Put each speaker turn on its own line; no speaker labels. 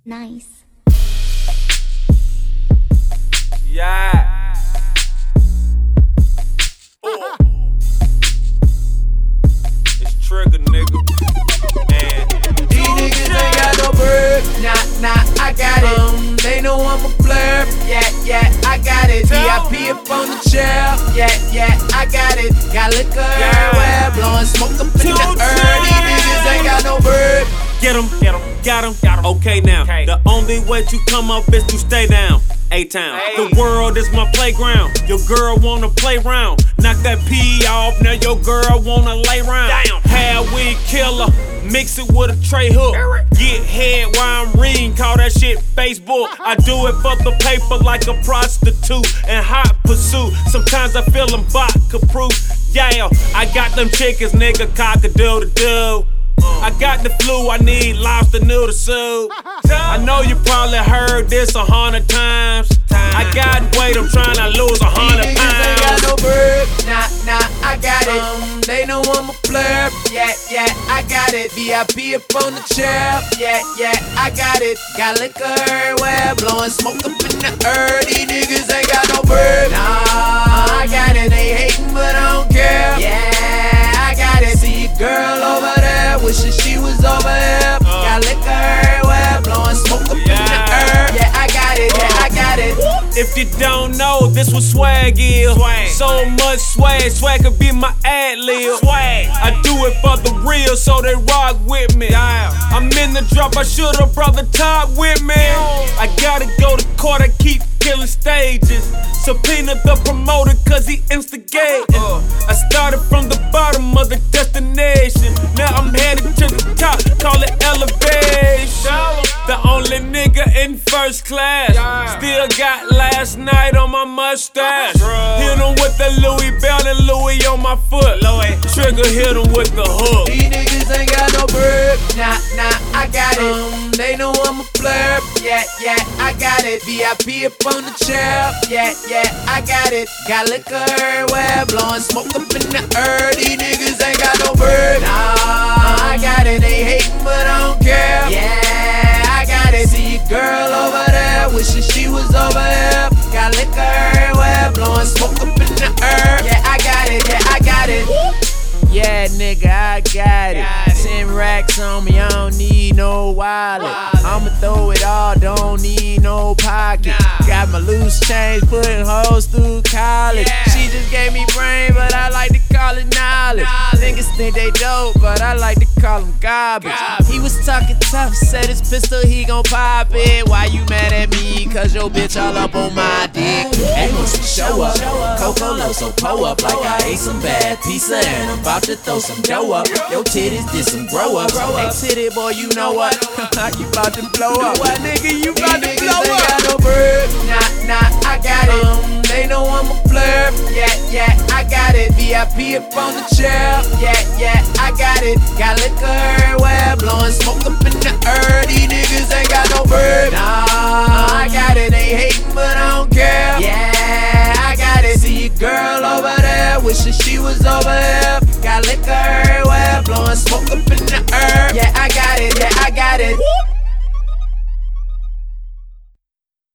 Nice.
Yeah. It's Trigger, nigga. And
these niggas ain't got no bird. Nah, I got it. They know I'm a blur. Yeah, I got it. VIP up on the chair. Yeah, I got it. Got liquor everywhere, blowing smoke up in the air. These niggas ain't got no bird.
Get 'em, got 'em. Okay now, the only way to come up is to stay down. A-Town, the world is my playground. Your girl wanna play round. Knock that P off, now your girl wanna lay round. Hell weed killer, mix it with a tray hook. Get head while I'm reading, call that shit Facebook. I do it for the paper like a prostitute in hot pursuit. Sometimes I feel I'm vodka proof. Yeah, I got them chickens, nigga, cock-a-doodle-doo. I got the flu, I need lobster noodle soup. I know you probably heard this 100 times. I got weight, I'm trying to lose 100 pounds.
These niggas ain't got no bird. Nah, I got it. They know I'm a blur. Yeah, I got it. VIP up on the chair. Yeah, I got it. Got liquor everywhere, blowing smoke up in the air. These niggas ain't got no bird. Nah, I got it. They hating, but I don't care. Yeah, I got it. See your girl over there, wishing she was over here. Got liquor everywhere, blowing smoke up in the air. Yeah, I got it.
If you don't know, this what swag is. So much swag could be my ad-lib. I do it for the real, so they rock with me. I'm in the drop, I should've brought the top with me. I gotta go to court, I keep killing stages. Subpoena the promoter cause he instigating. I started from the bottom of the destination. Now I'm headed to the top, call it elevation. The only nigga in first class. Still got last night on my mustache. Hit him with the Louis belt and Louis on my foot. Trigger hit him with the hook.
These niggas ain't got no bird. Nah, I got it. They know I'm a blur. Yeah, I got it. VIP up on the chair. Yeah, I got it. Got liquor everywhere, blowing smoke up in the air. These niggas ain't got no bird. Nah, I got it. They hating, but I don't care. Yeah, I got it. See your girl over there, wishing she was over here. Got liquor everywhere, blowing smoke up in the air. Yeah, I got it. Yeah, nigga, I got it. 10 racks on me, I don't need no wallet. I'ma throw it all, don't need no pocket. Got my loose change, putting hoes through college. She just gave me brain, but I like to call it knowledge. Niggas think they dope, but I like to call them garbage. He was talking tough, said his pistol, he gon' pop it. Why you mad at me? Cause your bitch all up on my dick. Ain't no show up, Coco Low, so pull up like I ate some bad pizza and I'm about to throw some dough up. Your titties did some grow up. Hey titty boy, you know what? You about to blow up. What nigga, you about to blow up? Ain't got no bird. Nah, I got it. They know I'm a blur. Yeah, I got it. VIP up on the chair. Yeah, I got it. Got liquor everywhere, blowing smoke up in the air. These niggas ain't got no bird. Nah, I got it. They hating, but I don't care. Yeah.